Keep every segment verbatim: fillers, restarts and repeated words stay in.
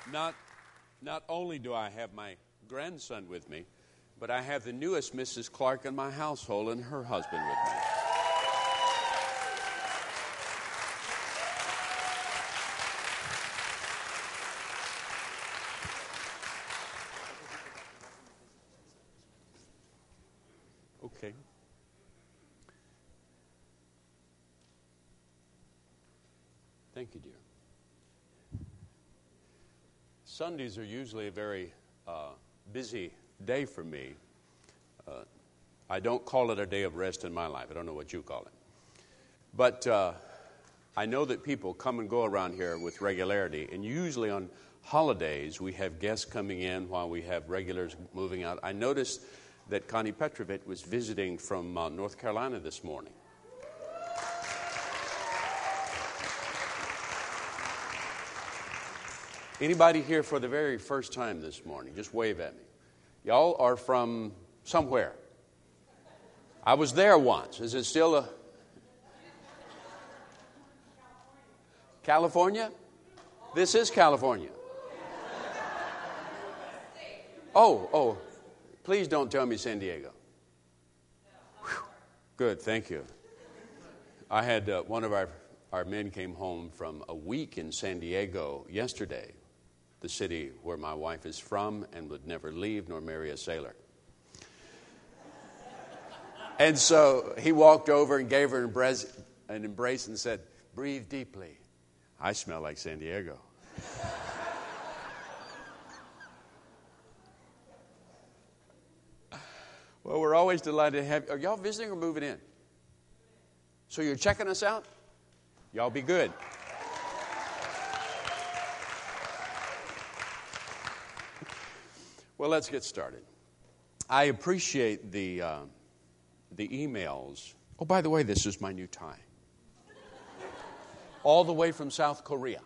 Not, not only do I have my grandson with me, but I have the newest Missus Clark in my household and her husband with me. Okay. Thank you, dear. Sundays are usually a very uh, busy day for me. Uh, I don't call it a day of rest in my life. I don't know what you call it. But uh, I know that people come and go around here with regularity, and usually on holidays we have guests coming in while we have regulars moving out. I noticed that Connie Petrovic was visiting from uh, North Carolina this morning. Anybody here for the very first time this morning? Just wave at me. Y'all are from somewhere. I was there once. Is it still a... California? This is California. Oh, oh. Please don't tell me San Diego. Whew. Good, thank you. I had uh, one of our, our men came home from a week in San Diego yesterday, the city where my wife is from and would never leave nor marry a sailor. And so he walked over and gave her an embrace, an embrace and said, "Breathe deeply. I smell like San Diego." Well, we're always delighted to have... Are y'all visiting or moving in? So you're checking us out? Y'all be good. Well, let's get started. I appreciate the uh, the emails. Oh, by the way, this is my new tie. All the way from South Korea.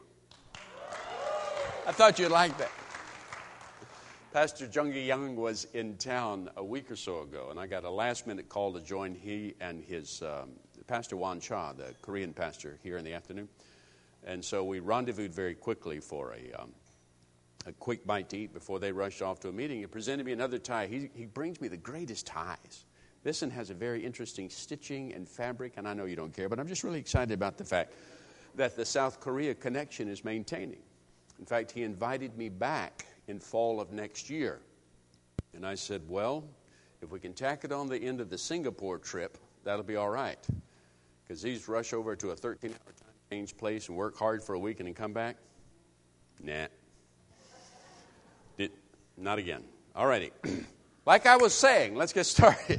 I thought you'd like that. Pastor Jung-Gi Young was in town a week or so ago, and I got a last-minute call to join he and his um, Pastor Wan Cha, the Korean pastor, here in the afternoon. And so we rendezvoused very quickly for a... Um, a quick bite to eat before they rushed off to a meeting. He presented me another tie. He, he brings me the greatest ties. This one has a very interesting stitching and fabric, and I know you don't care, but I'm just really excited about the fact that the South Korea connection is maintaining. In fact, he invited me back in fall of next year. And I said, well, if we can tack it on the end of the Singapore trip, that'll be all right. Because these rush over to a thirteen-hour time change place and work hard for a week and then come back? Nah. Did, not again. All righty. Like I was saying, let's get started.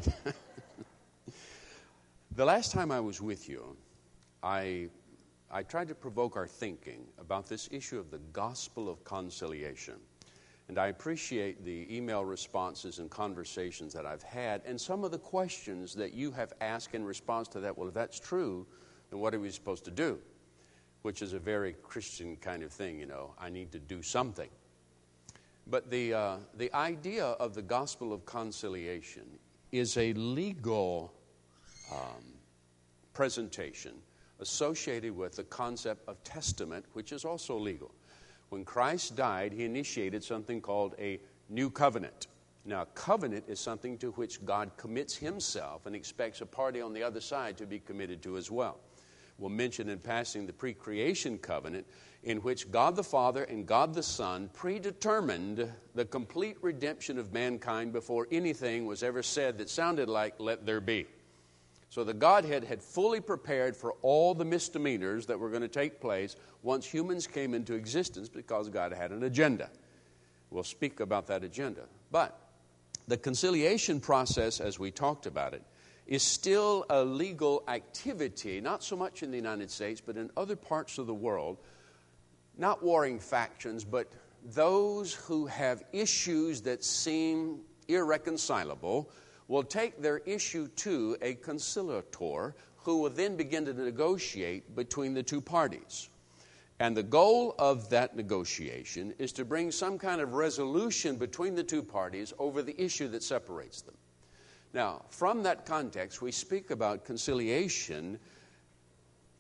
The last time I was with you, I, I tried to provoke our thinking about this issue of the gospel of conciliation. And I appreciate the email responses and conversations that I've had and some of the questions that you have asked in response to that. Well, if that's true, then what are we supposed to do? Which is a very Christian kind of thing, you know. I need to do something. But the uh, the idea of the gospel of conciliation is a legal um, presentation associated with the concept of testament, which is also legal. When Christ died, he initiated something called a new covenant. Now, covenant is something to which God commits himself and expects a party on the other side to be committed to as well. We'll mention in passing the pre-creation covenant, in which God the Father and God the Son predetermined the complete redemption of mankind before anything was ever said that sounded like, "let there be." So the Godhead had fully prepared for all the misdemeanors that were going to take place once humans came into existence because God had an agenda. We'll speak about that agenda. But the conciliation process, as we talked about it, is still a legal activity, not so much in the United States, but in other parts of the world. Not warring factions, but those who have issues that seem irreconcilable will take their issue to a conciliator who will then begin to negotiate between the two parties. And the goal of that negotiation is to bring some kind of resolution between the two parties over the issue that separates them. Now, from that context, we speak about conciliation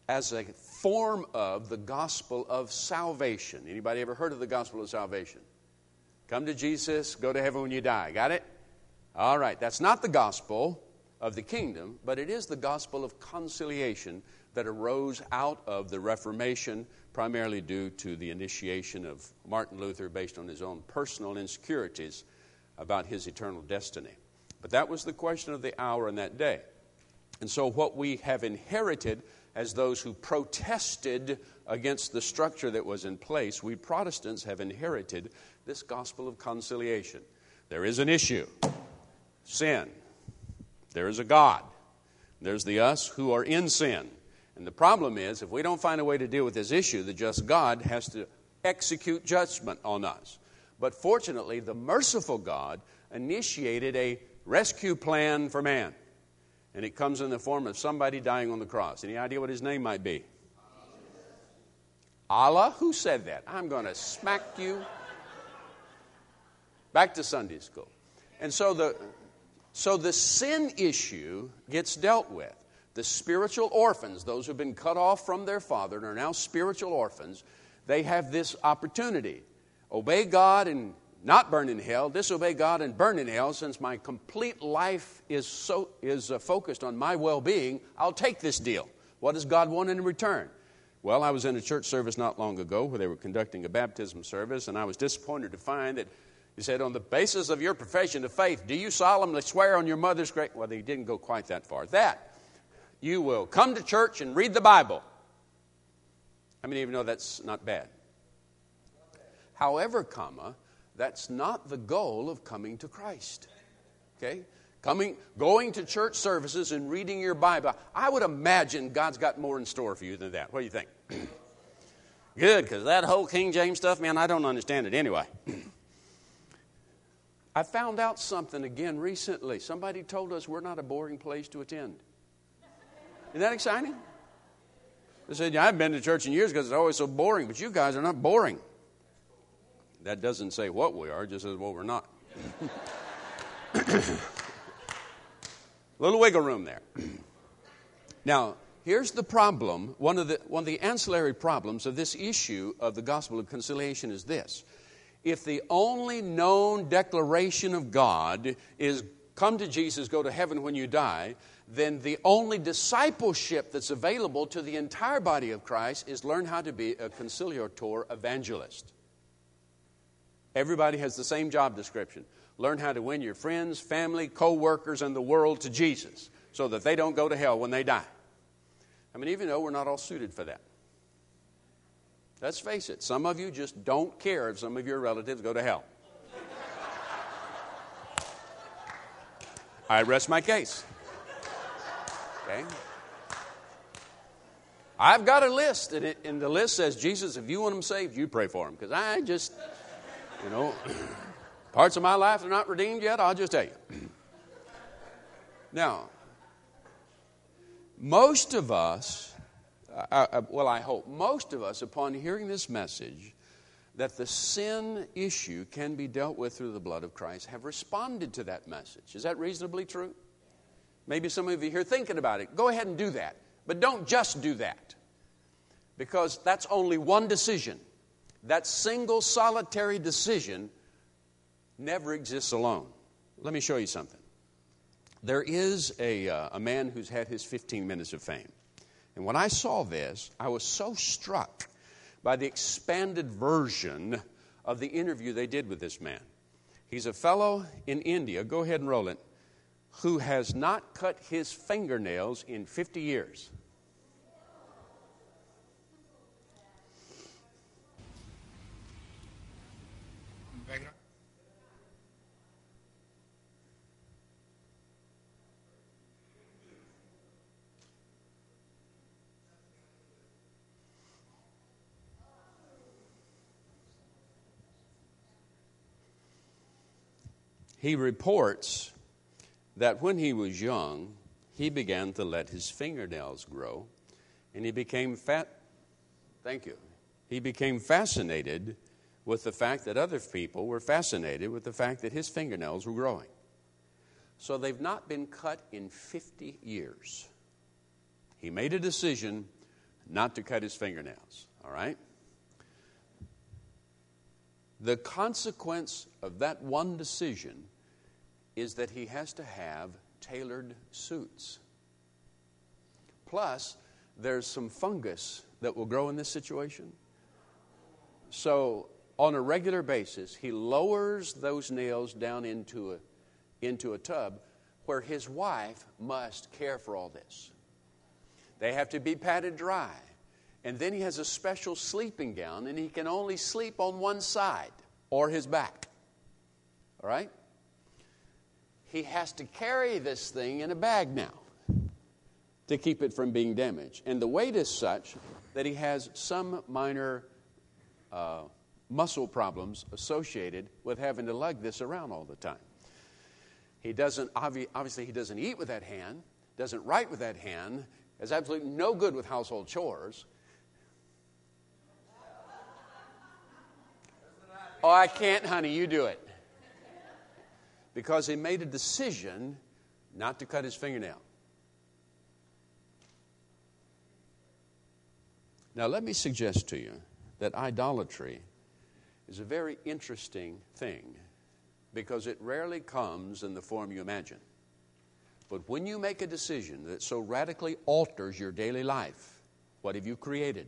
as a form of the gospel of salvation. Anybody ever heard of the gospel of salvation? Come to Jesus, go to heaven when you die. Got it? All right, that's not the gospel of the kingdom, but it is the gospel of conciliation that arose out of the Reformation, primarily due to the initiation of Martin Luther based on his own personal insecurities about his eternal destiny. But that was the question of the hour in that day. And so what we have inherited as those who protested against the structure that was in place, we Protestants have inherited this gospel of conciliation. There is an issue, sin. There is a God. There's the us who are in sin. And the problem is, if we don't find a way to deal with this issue, the just God has to execute judgment on us. But fortunately, the merciful God initiated a rescue plan for man. And it comes in the form of somebody dying on the cross. Any idea what his name might be? Allah? Who said that? I'm going to smack you. Back to Sunday school. And so the, so the sin issue gets dealt with. The spiritual orphans, those who have been cut off from their father and are now spiritual orphans, they have this opportunity. Obey God and not burn in hell, disobey God and burn in hell. Since my complete life is so is uh, focused on my well-being, I'll take this deal. What does God want in return? Well, I was in a church service not long ago where they were conducting a baptism service, and I was disappointed to find that he said, on the basis of your profession of faith, do you solemnly swear on your mother's grave? Well, they didn't go quite that far. That you will come to church and read the Bible. How many of you know that's not bad? However, comma, that's not the goal of coming to Christ. Okay? Coming, going to church services and reading your Bible. I would imagine God's got more in store for you than that. What do you think? Good, because that whole King James stuff, man, I don't understand it anyway. I found out something again recently. Somebody told us we're not a boring place to attend. Isn't that exciting? They said, yeah, I've been to church in years because it's always so boring, but you guys are not boring. That doesn't say what we are, it just says what we're not. Little wiggle room there. Now, here's the problem. One of the, one of the ancillary problems of this issue of the gospel of conciliation is this. If the only known declaration of God is come to Jesus, go to heaven when you die, then the only discipleship that's available to the entire body of Christ is learn how to be a conciliator evangelist. Everybody has the same job description. Learn how to win your friends, family, co-workers, and the world to Jesus so that they don't go to hell when they die. I mean, even though we're not all suited for that. Let's face it, some of you just don't care if some of your relatives go to hell. I rest my case. Okay? I've got a list, and, it, and the list says, Jesus, if you want them saved, you pray for them. Because I just, you know, parts of my life are not redeemed yet, I'll just tell you. Now, most of us, I, I, well, I hope, most of us, upon hearing this message, that the sin issue can be dealt with through the blood of Christ, have responded to that message. Is that reasonably true? Maybe some of you here thinking about it. Go ahead and do that. But don't just do that. Because that's only one decision. That single solitary decision never exists alone. Let me show you something. There is a, uh, a man who's had his fifteen minutes of fame. And when I saw this, I was so struck by the expanded version of the interview they did with this man. He's a fellow in India, go ahead and roll it, who has not cut his fingernails in fifty years. He reports that when he was young, he began to let his fingernails grow, and he became fat. Thank you. He became fascinated with the fact that other people were fascinated with the fact that his fingernails were growing. So they've not been cut in fifty years. He made a decision not to cut his fingernails. All right? The consequence of that one decision is that he has to have tailored suits. Plus, there's some fungus that will grow in this situation. So, on a regular basis, he lowers those nails down into a, into a tub where his wife must care for all this. They have to be patted dry. And then he has a special sleeping gown, and he can only sleep on one side or his back. All right? He has to carry this thing in a bag now to keep it from being damaged. And the weight is such that he has some minor uh, muscle problems associated with having to lug this around all the time. He doesn't, obvi- obviously he doesn't eat with that hand, doesn't write with that hand, has absolutely no good with household chores. Oh, I can't, honey, you do it. Because he made a decision not to cut his fingernail. Now, let me suggest to you that idolatry is a very interesting thing because it rarely comes in the form you imagine. But when you make a decision that so radically alters your daily life, what have you created?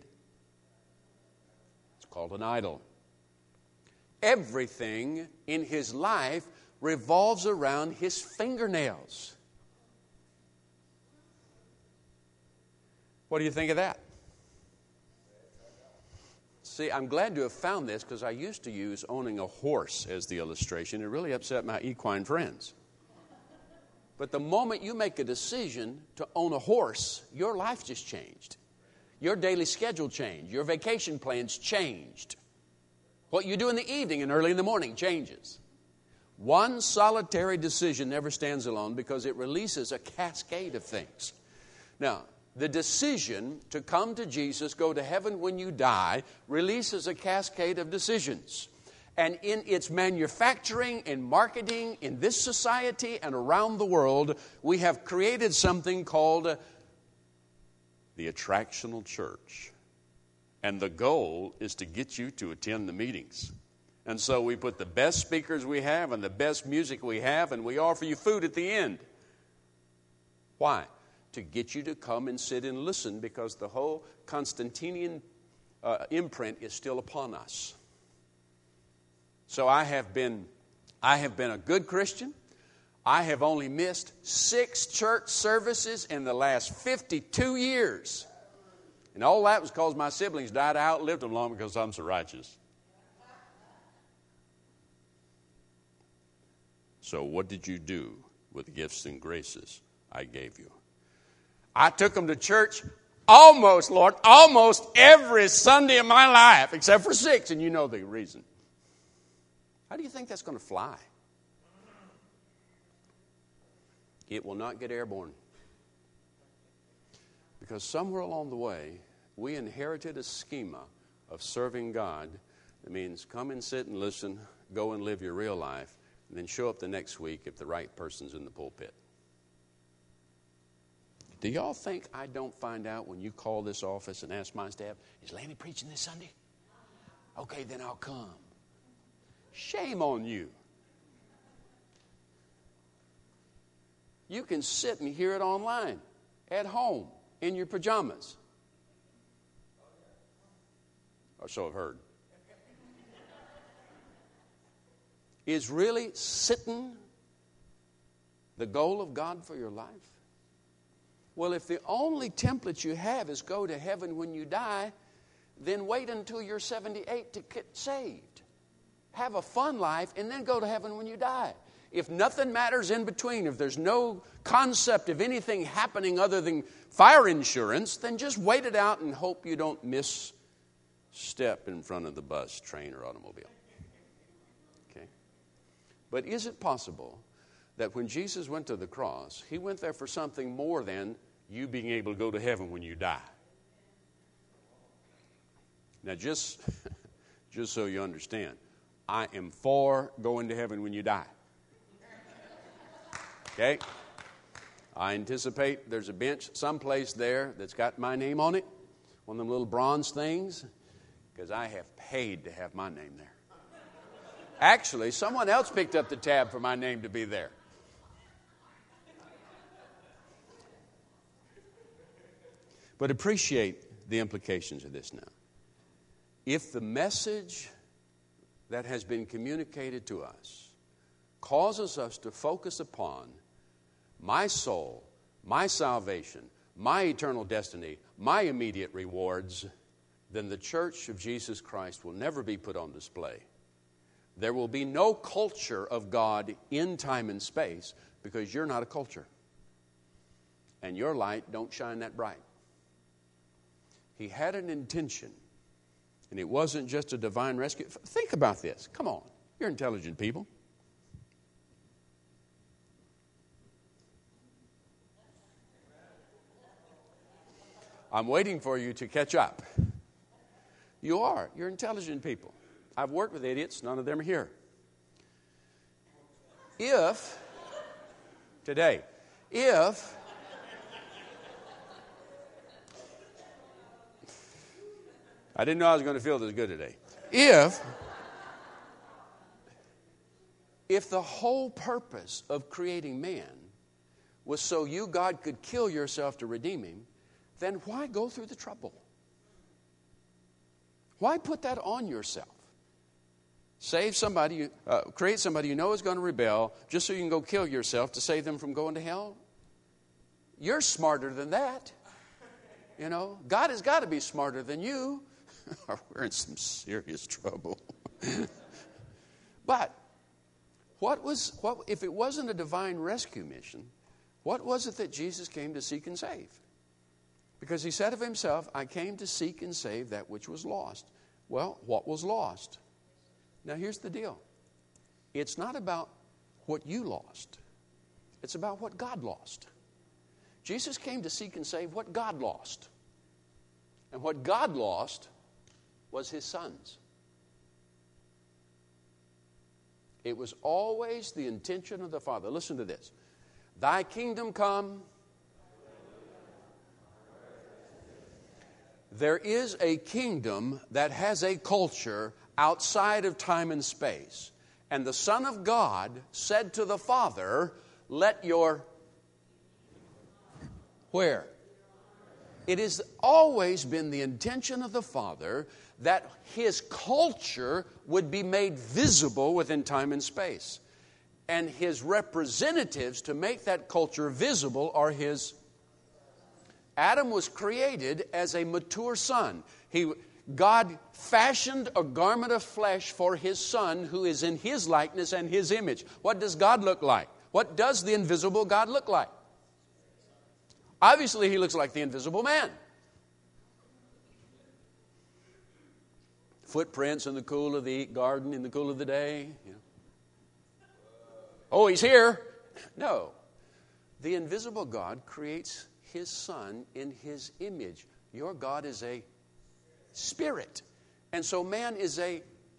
It's called an idol. Everything in his life revolves around his fingernails. What do you think of that? See, I'm glad to have found this because I used to use owning a horse as the illustration. It really upset my equine friends. But the moment you make a decision to own a horse, your life just changed. Your daily schedule changed. Your vacation plans changed. What you do in the evening and early in the morning changes. One solitary decision never stands alone because it releases a cascade of things. Now, the decision to come to Jesus, go to heaven when you die, releases a cascade of decisions. And in its manufacturing and marketing in this society and around the world, we have created something called the attractional church. And the goal is to get you to attend the meetings. And so we put the best speakers we have and the best music we have, and we offer you food at the end. Why? To get you to come and sit and listen, because the whole Constantinian uh, imprint is still upon us. So I have been, I have been a good Christian. I have only missed six church services in the last fifty-two years. And all that was because my siblings died. I outlived them long because I'm so righteous. So what did you do with the gifts and graces I gave you? I took them to church almost, Lord, almost every Sunday of my life, except for six, and you know the reason. How do you think that's going to fly? It will not get airborne. Because somewhere along the way, we inherited a schema of serving God that means come and sit and listen, go and live your real life, and then show up the next week if the right person's in the pulpit. Do y'all think I don't find out when you call this office and ask my staff, is Lanny preaching this Sunday? Okay, then I'll come. Shame on you. You can sit and hear it online, at home, in your pajamas. Or so I've heard. Is really sitting the goal of God for your life? Well, if the only template you have is go to heaven when you die, then wait until you're seventy-eight to get saved. Have a fun life and then go to heaven when you die. If nothing matters in between, if there's no concept of anything happening other than fire insurance, then just wait it out and hope you don't misstep in front of the bus, train, or automobile. Okay? But is it possible that when Jesus went to the cross, he went there for something more than you being able to go to heaven when you die? Now, just, just so you understand, I am for going to heaven when you die. Okay? I anticipate there's a bench someplace there that's got my name on it. One of them little bronze things, because I have paid to have my name there. Actually, someone else picked up the tab for my name to be there. But appreciate the implications of this now. If the message that has been communicated to us causes us to focus upon my soul, my salvation, my eternal destiny, my immediate rewards, then the church of Jesus Christ will never be put on display. There will be no culture of God in time and space because you're not a culture. And your light don't shine that bright. He had an intention, and it wasn't just a divine rescue. Think about this. Come on. You're intelligent people. I'm waiting for you to catch up. You are. You're intelligent people. I've worked with idiots. None of them are here. If, today, if, I didn't know I was going to feel this good today. If, if the whole purpose of creating man was so you, God, could kill yourself to redeem him, then why go through the trouble? Why put that on yourself? Save somebody, uh, create somebody you know is going to rebel just so you can go kill yourself to save them from going to hell? You're smarter than that. You know, God has got to be smarter than you. We're in some serious trouble. But what was what if it wasn't a divine rescue mission? What was it that Jesus came to seek and save? Because he said of himself, I came to seek and save that which was lost. Well, what was lost? Now here's the deal. It's not about what you lost. It's about what God lost. Jesus came to seek and save what God lost. And what God lost was his sons. It was always the intention of the Father. Listen to this. Thy kingdom come. There is a kingdom that has a culture outside of time and space. And the Son of God said to the Father, let your... Where? It has always been the intention of the Father that his culture would be made visible within time and space. And his representatives to make that culture visible are his... Adam was created as a mature son. He, God fashioned a garment of flesh for his son who is in his likeness and his image. What does God look like? What does the invisible God look like? Obviously, he looks like the invisible man. Footprints in the cool of the garden, in the cool of the day. You know. Oh, he's here. No. The invisible God creates his son in his image. Your God is a spirit. And so man is a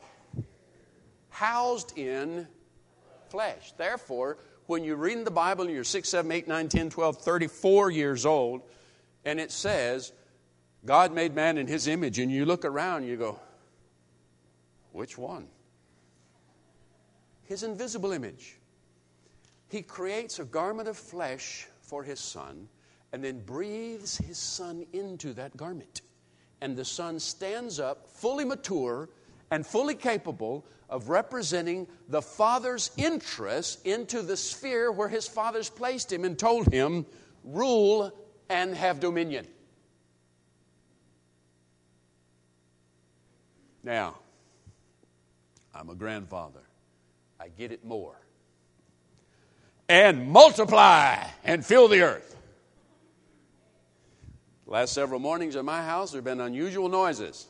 housed in flesh. Therefore, when you read in the Bible and you're six, seven, eight, nine, ten, twelve, thirty-four years old, and it says, God made man in his image, and you look around and you go, which one? His invisible image. He creates a garment of flesh for his son, and then breathes his son into that garment. And the son stands up fully mature and fully capable of representing the Father's interests into the sphere where his Father's placed him and told him, rule and have dominion. Now, I'm a grandfather. I get it more. And multiply and fill the earth. Last several mornings at my house, there have been unusual noises.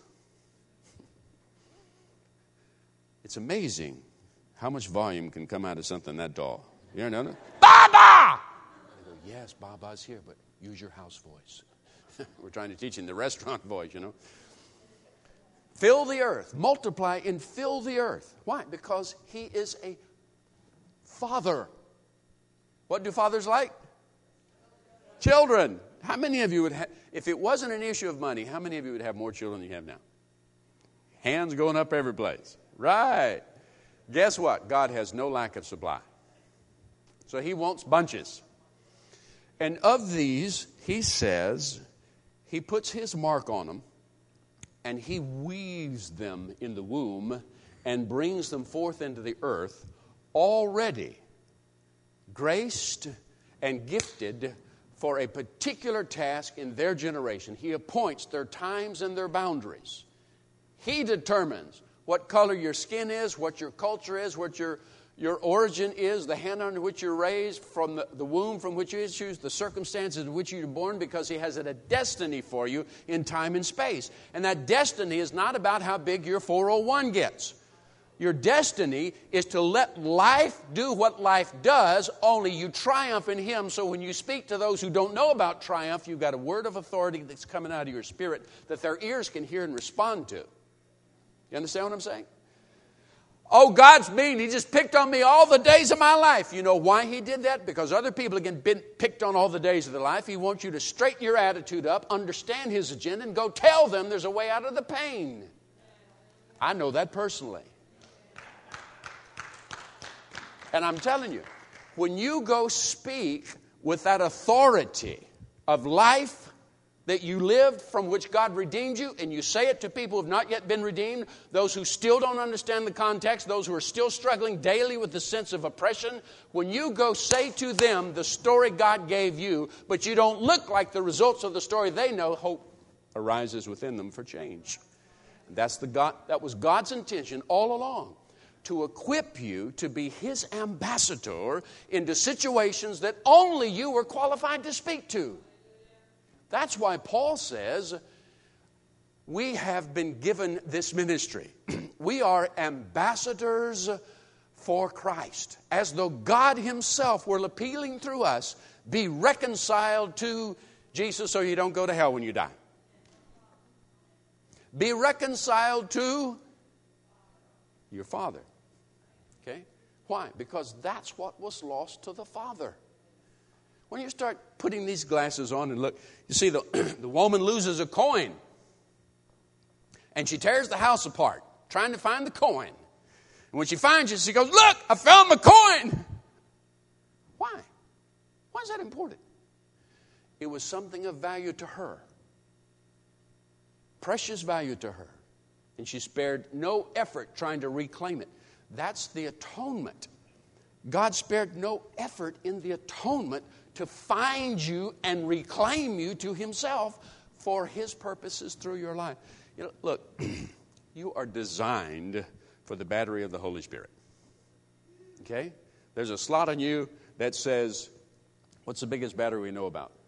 It's amazing how much volume can come out of something that tall. You ever know? Baba! I go, yes, Baba's here, but use your house voice. We're trying to teach him the restaurant voice, you know. Fill the earth, multiply and fill the earth. Why? Because he is a father. What do fathers like? Children. How many of you would have, if it wasn't an issue of money, how many of you would have more children than you have now? Hands going up every place. Right. Guess what? God has no lack of supply. So he wants bunches. And of these, he says, he puts his mark on them, and he weaves them in the womb and brings them forth into the earth already graced and gifted for a particular task in their generation. He appoints their times and their boundaries. He determines what color your skin is, what your culture is, what your, your origin is, the hand under which you're raised, from the, the womb from which you issues, the circumstances in which you're born, because he has a destiny for you in time and space. And that destiny is not about how big your four oh one gets. Your destiny is to let life do what life does, only you triumph in him. So when you speak to those who don't know about triumph, you've got a word of authority that's coming out of your spirit that their ears can hear and respond to. You understand what I'm saying? Oh, God's mean. He just picked on me all the days of my life. You know why he did that? Because other people have been picked on all the days of their life. He wants you to straighten your attitude up, understand his agenda, and go tell them there's a way out of the pain. I know that personally. And I'm telling you, when you go speak with that authority of life that you lived, from which God redeemed you, and you say it to people who have not yet been redeemed, those who still don't understand the context, those who are still struggling daily with the sense of oppression, when you go say to them the story God gave you, but you don't look like the results of the story they know, hope arises within them for change. That's the God, that was God's intention all along, to equip you to be his ambassador into situations that only you were qualified to speak to. That's why Paul says, we have been given this ministry. We are ambassadors for Christ, as though God himself were appealing through us, be reconciled to Jesus so you don't go to hell when you die. Be reconciled to your Father. Okay? Why? Because that's what was lost to the Father. When you start putting these glasses on and look, you see the, the woman loses a coin. And she tears the house apart, trying to find the coin. And when she finds it, she goes, look, I found my coin. Why? Why is that important? It was something of value to her. Precious value to her. And she spared no effort trying to reclaim it. That's the atonement. God spared no effort in the atonement to find you and reclaim you to himself for his purposes through your life. You know, look, you are designed for the battery of the Holy Spirit. Okay? There's a slot on you that says, what's the biggest battery we know about?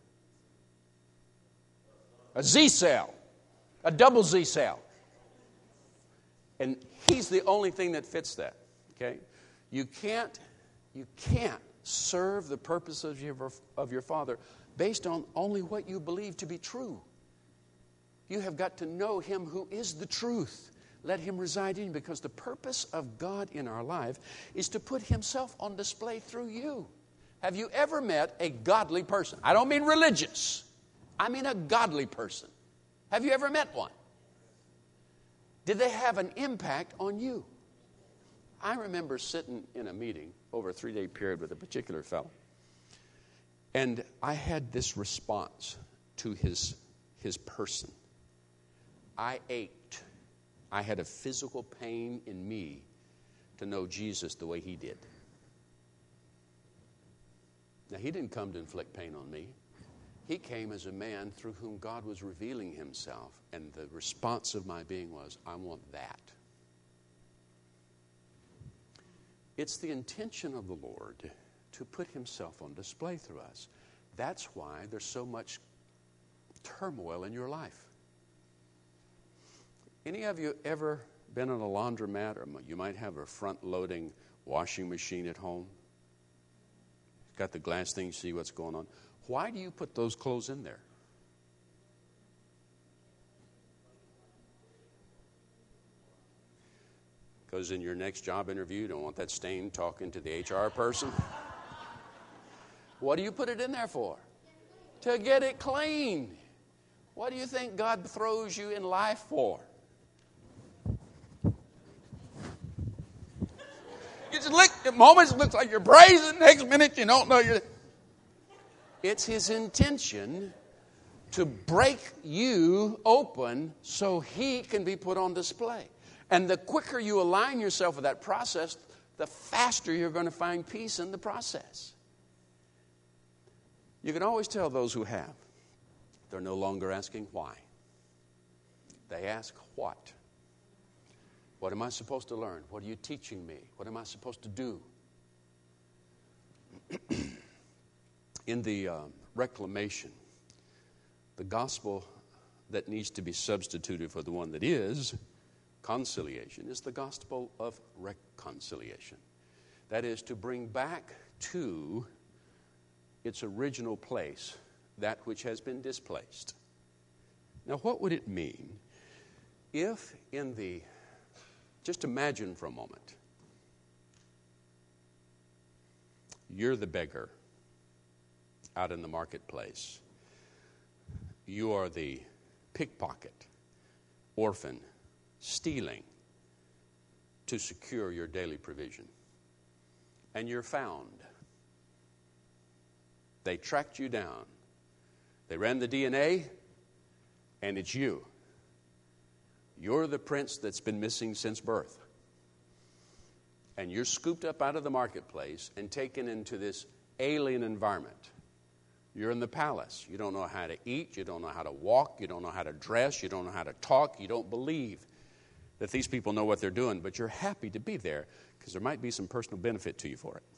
A Z cell. A double Z cell. And he's the only thing that fits that. Okay? You can't, you can't serve the purpose of your, of your Father based on only what you believe to be true. You have got to know him who is the truth. Let him reside in you, because the purpose of God in our life is to put himself on display through you. Have you ever met a godly person? I don't mean religious. I mean a godly person. Have you ever met one? Did they have an impact on you? I remember sitting in a meeting over a three-day period with a particular fellow, and I had this response to his, his person. I ached. I had a physical pain in me to know Jesus the way he did. Now, he didn't come to inflict pain on me. He came as a man through whom God was revealing himself, and the response of my being was, I want that. It's the intention of the Lord to put himself on display through us. That's why there's so much turmoil in your life. Any of you ever been in a laundromat, or you might have a front-loading washing machine at home? Got the glass thing, see what's going on. Why do you put those clothes in there? Because in your next job interview, you don't want that stain talking to the H R person. What do you put it in there for? to get it clean. What do you think God throws you in life for? You just look, at moments it looks like you're praising, next minute you don't know you're... It's His intention to break you open so He can be put on display. And the quicker you align yourself with that process, the faster you're going to find peace in the process. You can always tell those who have. They're no longer asking why. They ask what. What am I supposed to learn? What are you teaching me? What am I supposed to do? In the uh, reclamation, the gospel that needs to be substituted for the one that is conciliation is the gospel of reconciliation. That is to bring back to its original place that which has been displaced. Now, what would it mean if in the, just imagine for a moment, you're the beggar out in the marketplace. You are the pickpocket, orphan, stealing to secure your daily provision. And you're found. They tracked you down. They ran the D N A, and it's you. You're the prince that's been missing since birth. And you're scooped up out of the marketplace and taken into this alien environment. You're in the palace. You don't know how to eat. You don't know how to walk. You don't know how to dress. You don't know how to talk. You don't believe that these people know what they're doing, but you're happy to be there because there might be some personal benefit to you for it.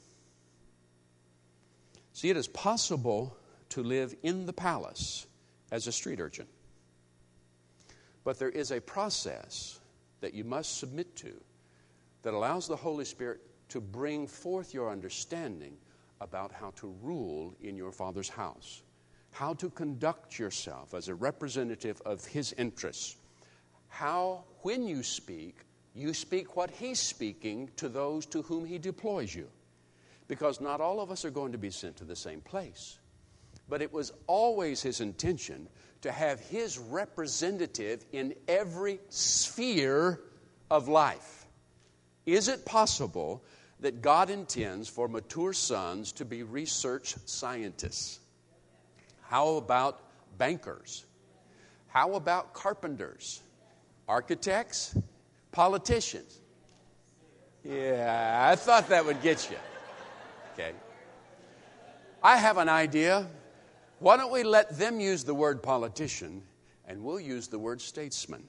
See, it is possible to live in the palace as a street urchin. But there is a process that you must submit to that allows the Holy Spirit to bring forth your understanding about how to rule in your Father's house, how to conduct yourself as a representative of His interests, how, when you speak, you speak what He's speaking to those to whom He deploys you. Because not all of us are going to be sent to the same place. But it was always His intention to have His representative in every sphere of life. Is it possible that God intends for mature sons to be research scientists? How about bankers? How about carpenters? Architects? Politicians? Yeah, I thought that would get you. Okay. I have an idea. Why don't we let them use the word politician and we'll use the word statesman?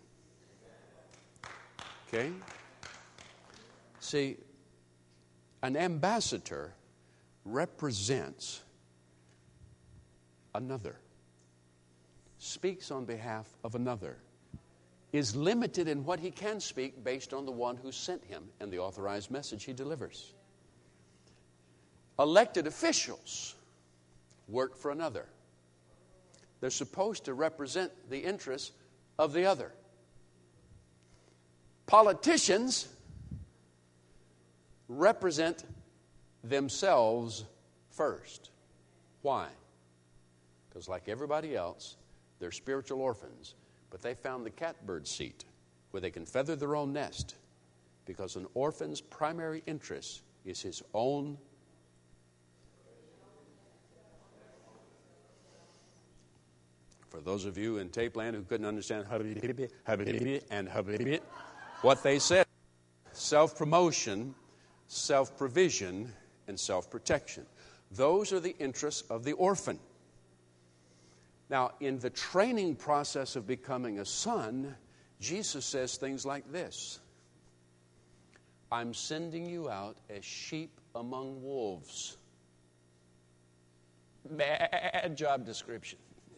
Okay? See, an ambassador represents another, speaks on behalf of another, is limited in what he can speak based on the one who sent him and the authorized message he delivers. Elected officials work for another. They're supposed to represent the interests of the other. Politicians represent themselves first. Why? Because like everybody else, they're spiritual orphans. But they found the catbird seat where they can feather their own nest. Because an orphan's primary interest is his own. For those of you in tape land who couldn't understand and what they said, self-promotion, self-provision, and self-protection. Those are the interests of the orphan. Now, in the training process of becoming a son, Jesus says things like this: I'm sending you out as sheep among wolves. Bad job description.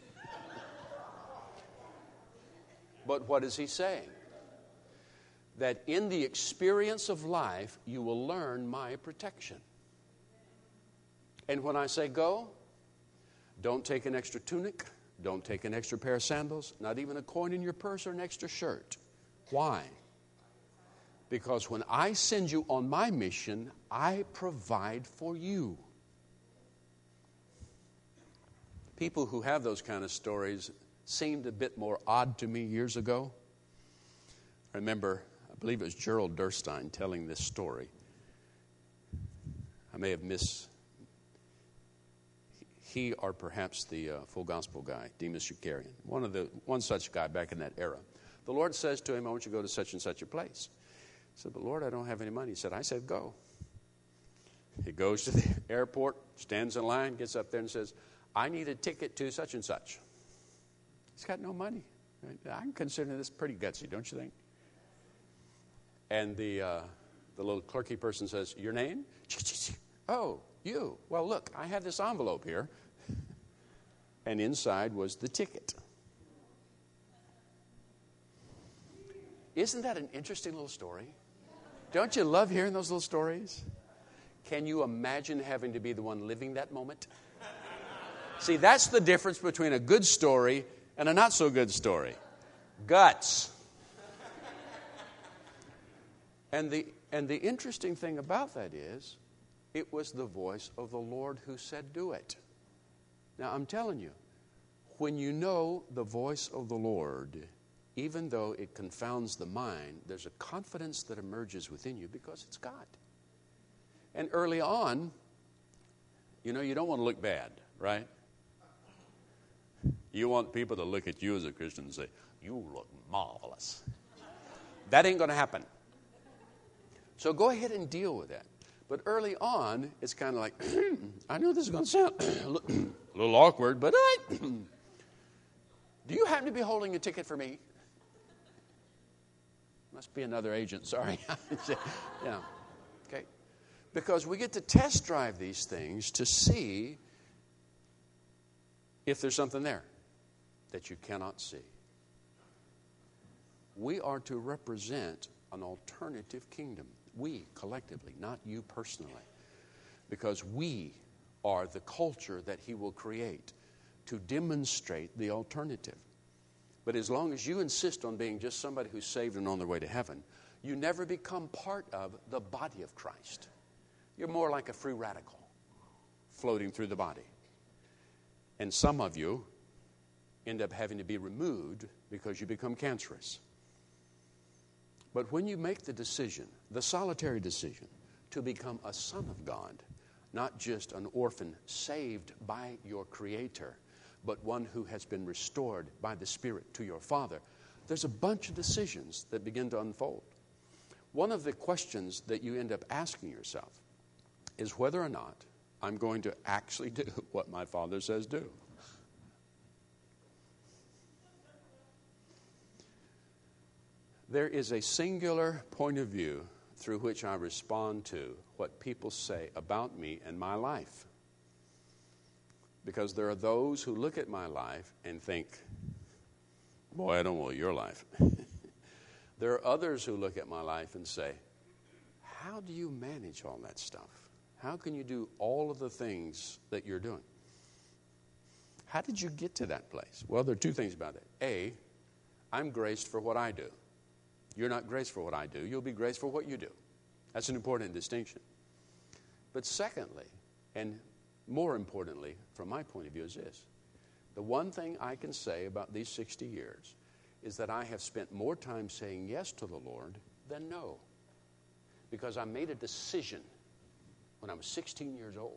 But what is he saying? That in the experience of life, you will learn my protection. And when I say go, don't take an extra tunic, don't take an extra pair of sandals, not even a coin in your purse or an extra shirt. Why? Because when I send you on my mission, I provide for you. people who have those kind of stories seemed a bit more odd to me years ago. I remember, I believe it was Gerald Durstein telling this story. I may have missed, he or perhaps the uh, Full Gospel guy, Demas Shakarian, one of the one such guy back in that era. The Lord says to him, I want you to go to such and such a place. He said, but Lord, I don't have any money. He said, I said, go. He goes to the airport, stands in line, gets up there and says, I need a ticket to such and such. He's got no money. I'm considering this pretty gutsy, don't you think? And the uh, the little clerky person says, your name? Oh, you. Well, look, I have this envelope here. And inside was the ticket. Isn't that an interesting little story? Don't you love hearing those little stories? Can you imagine having to be the one living that moment? See, that's the difference between a good story and a not so good story. Guts. And the and the interesting thing about that is, it was the voice of the Lord who said, do it. Now, I'm telling you, when you know the voice of the Lord, even though it confounds the mind, there's a confidence that emerges within you because it's God. And early on, you know, you don't want to look bad, right? You want people to look at you as a Christian and say, you look marvelous. That ain't going to happen. So go ahead and deal with that. But early on, it's kind of like, I know this is going to sound a little awkward, but I, do you happen to be holding a ticket for me? Must be another agent, sorry. Yeah. Okay. Because we get to test drive these things to see if there's something there that you cannot see. We are to represent an alternative kingdom. We, collectively, not you personally. Because we are the culture that He will create to demonstrate the alternative. But as long as you insist on being just somebody who's saved and on their way to heaven, you never become part of the body of Christ. You're more like a free radical floating through the body. And some of you end up having to be removed because you become cancerous. But when you make the decision, the solitary decision, to become a son of God, not just an orphan saved by your Creator, but one who has been restored by the Spirit to your Father, there's a bunch of decisions that begin to unfold. One of the questions that you end up asking yourself is whether or not I'm going to actually do what my Father says do. There is a singular point of view through which I respond to what people say about me and my life. Because there are those who look at my life and think, boy, I don't want your life. There are others who look at my life and say, how do you manage all that stuff? How can you do all of the things that you're doing? How did you get to that place? Well, there are two things about it. A, I'm graced for what I do. You're not graced for what I do. You'll be graced for what you do. That's an important distinction. But secondly, and more importantly, from my point of view, is this. The one thing I can say about these sixty years is that I have spent more time saying yes to the Lord than no. Because I made a decision when I was sixteen years old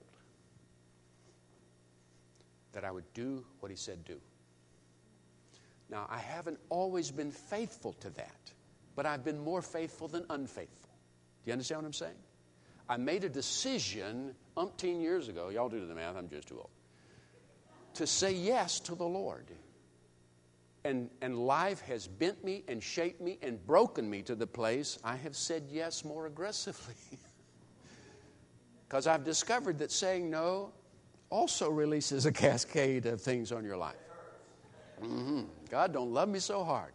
that I would do what He said do. Now, I haven't always been faithful to that, but I've been more faithful than unfaithful. Do you understand what I'm saying? I made a decision umpteen years ago, y'all do the math, I'm just too old, to say yes to the Lord. And, and life has bent me and shaped me and broken me to the place I have said yes more aggressively. Because I've discovered that saying no also releases a cascade of things on your life. Mm-hmm. God don't love me so hard.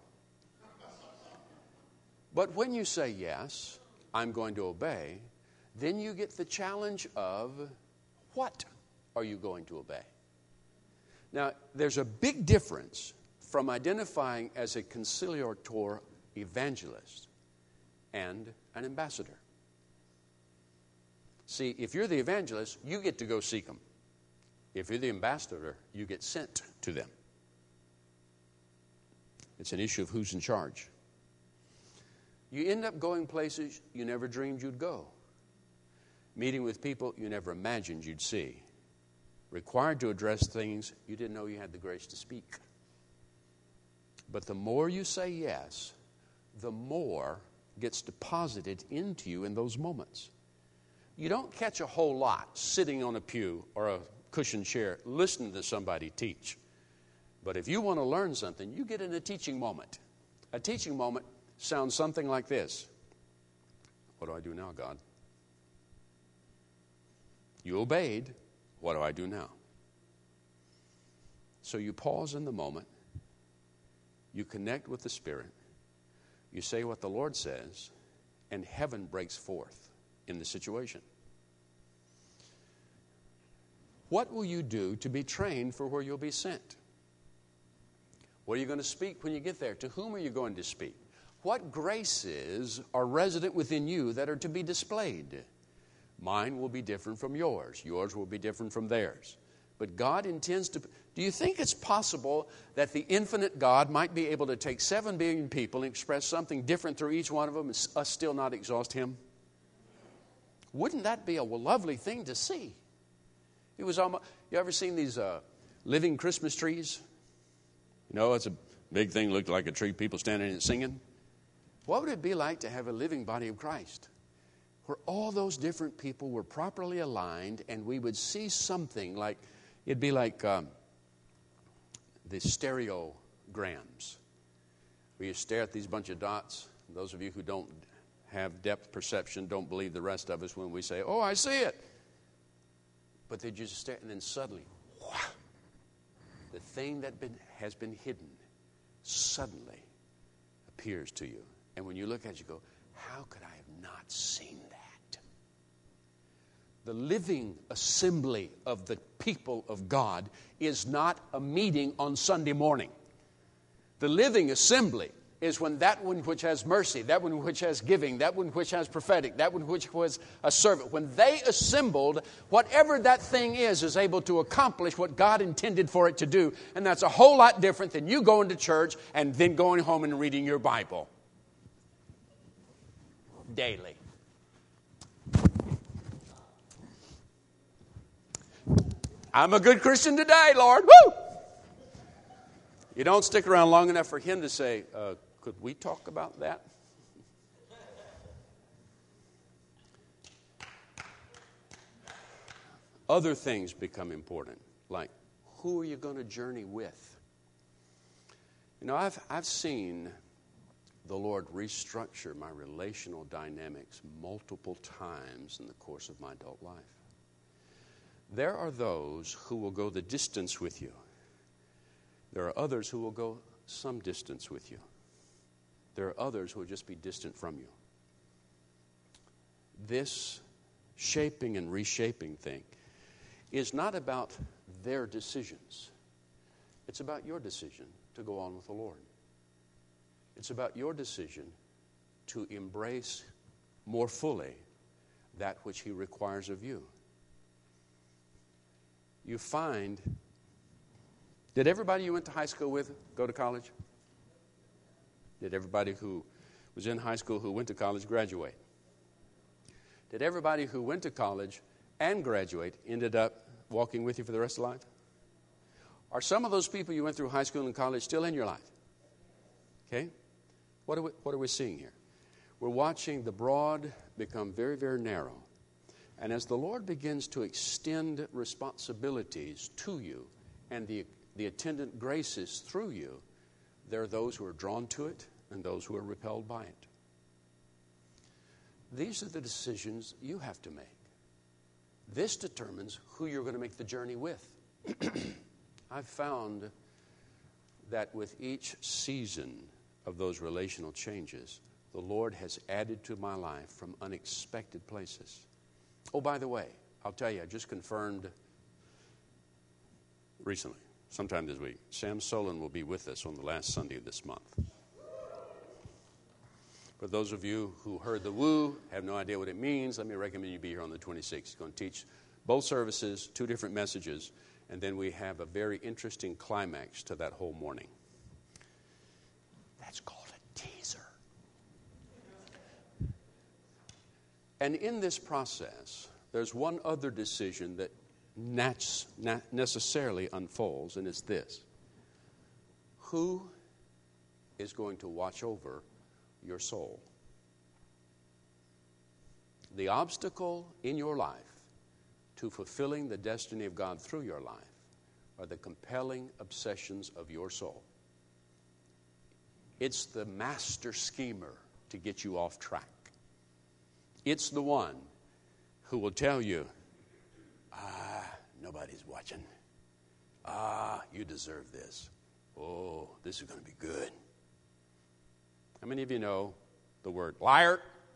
But when you say yes, I'm going to obey, then you get the challenge of what are you going to obey? Now, there's a big difference from identifying as a conciliator evangelist and an ambassador. See, if you're the evangelist, you get to go seek them. If you're the ambassador, you get sent to them. It's an issue of who's in charge. You end up going places you never dreamed you'd go. Meeting with people you never imagined you'd see. Required to address things you didn't know you had the grace to speak. But the more you say yes, the more gets deposited into you in those moments. You don't catch a whole lot sitting on a pew or a cushioned chair listening to somebody teach. But if you want to learn something, you get in a teaching moment. A teaching moment sounds something like this. What do I do now, God? You obeyed. What do I do now? So you pause in the moment. You connect with the Spirit. You say what the Lord says, and heaven breaks forth in the situation. What will you do to be trained for where you'll be sent? What are you going to speak when you get there? To whom are you going to speak? What graces are resident within you that are to be displayed? Mine will be different from yours. Yours will be different from theirs. But God intends to... Do you think it's possible that the infinite God might be able to take seven billion people and express something different through each one of them and us still not exhaust Him? Wouldn't that be a lovely thing to see? It was almost... You ever seen these uh, living Christmas trees? You know, it's a big thing, looked like a tree, people standing in it singing. What would it be like to have a living body of Christ? Where all those different people were properly aligned and we would see something like... It'd be like um, the stereograms, where you stare at these bunch of dots. Those of you who don't have depth perception don't believe the rest of us when we say, oh, I see it. But they just stare, and then suddenly, wow, the thing that been, has been hidden suddenly appears to you. And when you look at it, you go, how could I have not seen that? The living assembly of the people of God is not a meeting on Sunday morning. The living assembly is when that one which has mercy, that one which has giving, that one which has prophetic, that one which was a servant, when they assembled, whatever that thing is, is able to accomplish what God intended for it to do. And that's a whole lot different than you going to church and then going home and reading your Bible daily. I'm a good Christian today, Lord. Woo! You don't stick around long enough for Him to say, uh, could we talk about that? Other things become important, like who are you going to journey with? You know, I've, I've seen the Lord restructure my relational dynamics multiple times in the course of my adult life. There are those who will go the distance with you. There are others who will go some distance with you. There are others who will just be distant from you. This shaping and reshaping thing is not about their decisions. It's about your decision to go on with the Lord. It's about your decision to embrace more fully that which He requires of you. You find, did everybody you went to high school with go to college? Did everybody who was in high school who went to college graduate? Did everybody who went to college and graduate ended up walking with you for the rest of life? Are some of those people you went through high school and college still in your life? Okay? What are we, what are we seeing here? We're watching the broad become very, very narrow. And as the Lord begins to extend responsibilities to you and the, the attendant graces through you, there are those who are drawn to it and those who are repelled by it. These are the decisions you have to make. This determines who you're going to make the journey with. I've found that with each season of those relational changes, the Lord has added to my life from unexpected places. Oh, by the way, I'll tell you, I just confirmed recently, sometime this week, Sam Solon will be with us on the last Sunday of this month. For those of you who heard the woo, have no idea what it means, let me recommend you be here on the twenty-sixth. He's going to teach both services, two different messages, And then we have a very interesting climax to that whole morning. That's called a teaser. And in this process, there's one other decision that nat- nat- necessarily unfolds, and it's this. Who is going to watch over your soul? The obstacle in your life to fulfilling the destiny of God through your life are the compelling obsessions of your soul. It's the master schemer to get you off track. It's the one who will tell you, ah, nobody's watching. Ah, you deserve this. Oh, this is going to be good. How many of you know the word liar?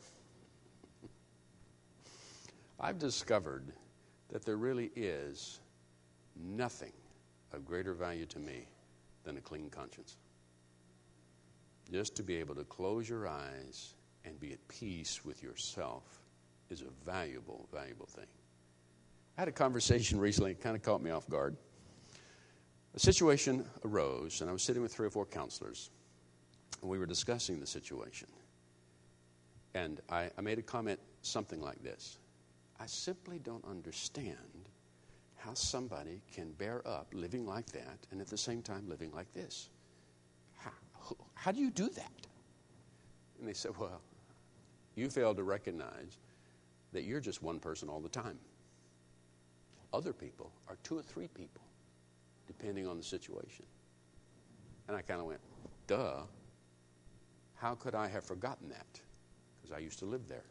I've discovered that there really is nothing of greater value to me than a clean conscience. Just to be able to close your eyes and be at peace with yourself is a valuable, valuable thing. I had a conversation recently, it kind of caught me off guard. A situation arose, and I was sitting with three or four counselors, and we were discussing the situation. And I, I made a comment something like this. I simply don't understand how somebody can bear up living like that and at the same time living like this. How, how do you do that? And they said, well, you fail to recognize that you're just one person all the time. Other people are two or three people, depending on the situation. And I kind of went, duh. How could I have forgotten that? Because I used to live there.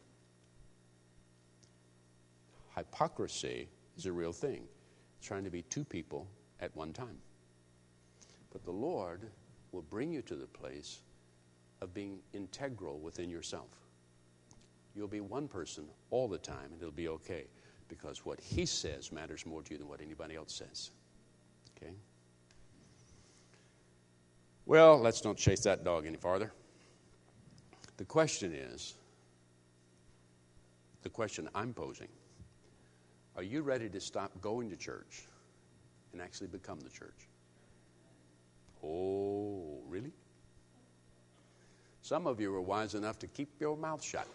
Hypocrisy is a real thing. Trying to be two people at one time. But the Lord will bring you to the place of being integral within yourself. You'll be one person all the time, and it'll be okay, because what He says matters more to you than what anybody else says. Okay? Well, let's not chase that dog any farther. The question is, the question I'm posing, are you ready to stop going to church and actually become the church? Oh, really? Some of you are wise enough to keep your mouth shut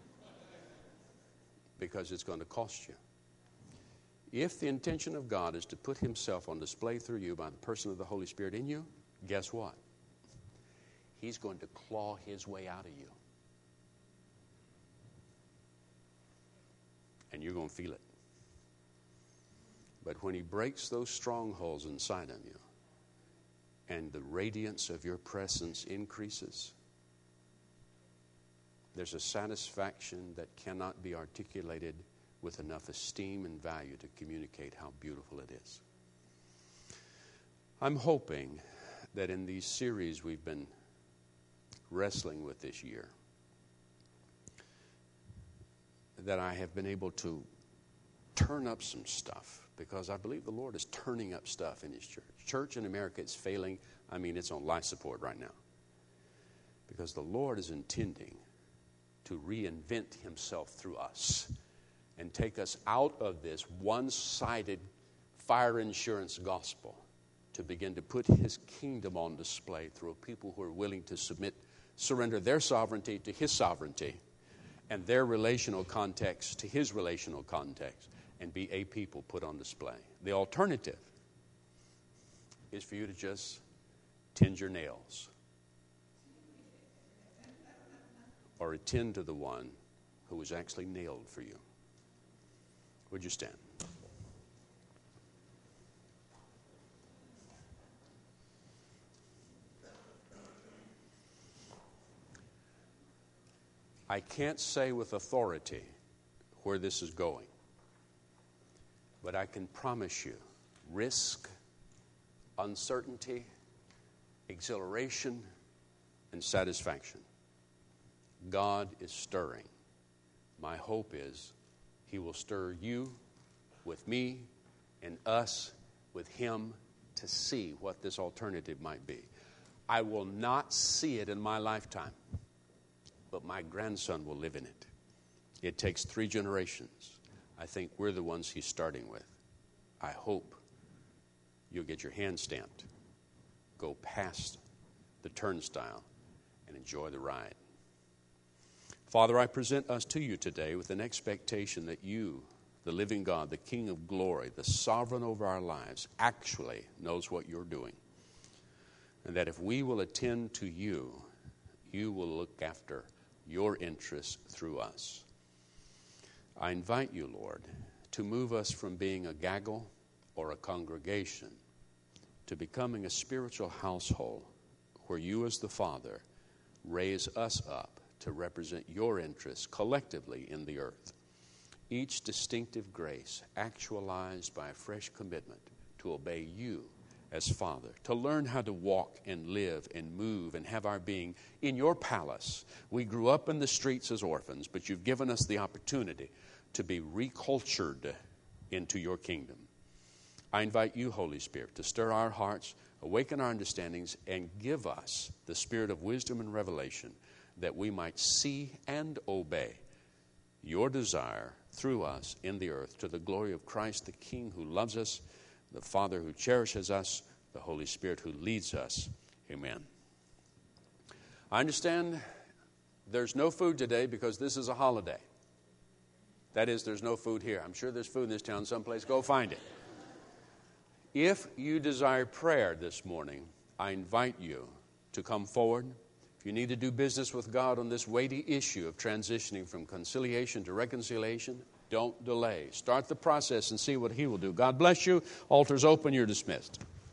because it's going to cost you. If the intention of God is to put Himself on display through you by the person of the Holy Spirit in you, guess what? He's going to claw His way out of you. And you're going to feel it. But when He breaks those strongholds inside of you and the radiance of your presence increases, there's a satisfaction that cannot be articulated with enough esteem and value to communicate how beautiful it is. I'm hoping that in these series we've been wrestling with this year, that I have been able to turn up some stuff, because I believe the Lord is turning up stuff in His church. Church in America is failing. I mean, it's on life support right now. Because the Lord is intending to reinvent Himself through us and take us out of this one-sided fire insurance gospel to begin to put His kingdom on display through people who are willing to submit, surrender their sovereignty to His sovereignty and their relational context to His relational context, and be a people put on display. The alternative is for you to just tend your nails or attend to the one who was actually nailed for you. Would you stand? I can't say with authority where this is going, but I can promise you risk, uncertainty, exhilaration, and satisfaction. God is stirring. My hope is He will stir you with me and us with Him to see what this alternative might be. I will not see it in my lifetime, but my grandson will live in it. It takes three generations. I think we're the ones He's starting with. I hope you'll get your hand stamped, go past the turnstile, and enjoy the ride. Father, I present us to you today with an expectation that you, the living God, the King of glory, the sovereign over our lives, actually knows what you're doing. And that if we will attend to you, you will look after your interests through us. I invite you, Lord, to move us from being a gaggle or a congregation to becoming a spiritual household where you as the Father raise us up to represent your interests collectively in the earth. Each distinctive grace actualized by a fresh commitment to obey you as Father, to learn how to walk and live and move and have our being in your palace. We grew up in the streets as orphans, but you've given us the opportunity to be recultured into your kingdom. I invite you, Holy Spirit, to stir our hearts, awaken our understandings, and give us the spirit of wisdom and revelation that we might see and obey your desire through us in the earth to the glory of Christ, the King who loves us, the Father who cherishes us, the Holy Spirit who leads us. Amen. I understand there's no food today because this is a holiday. That is, there's no food here. I'm sure there's food in this town someplace. Go find it. If you desire prayer this morning, I invite you to come forward. If you need to do business with God on this weighty issue of transitioning from conciliation to reconciliation, don't delay. Start the process and see what He will do. God bless you. Altars open. You're dismissed.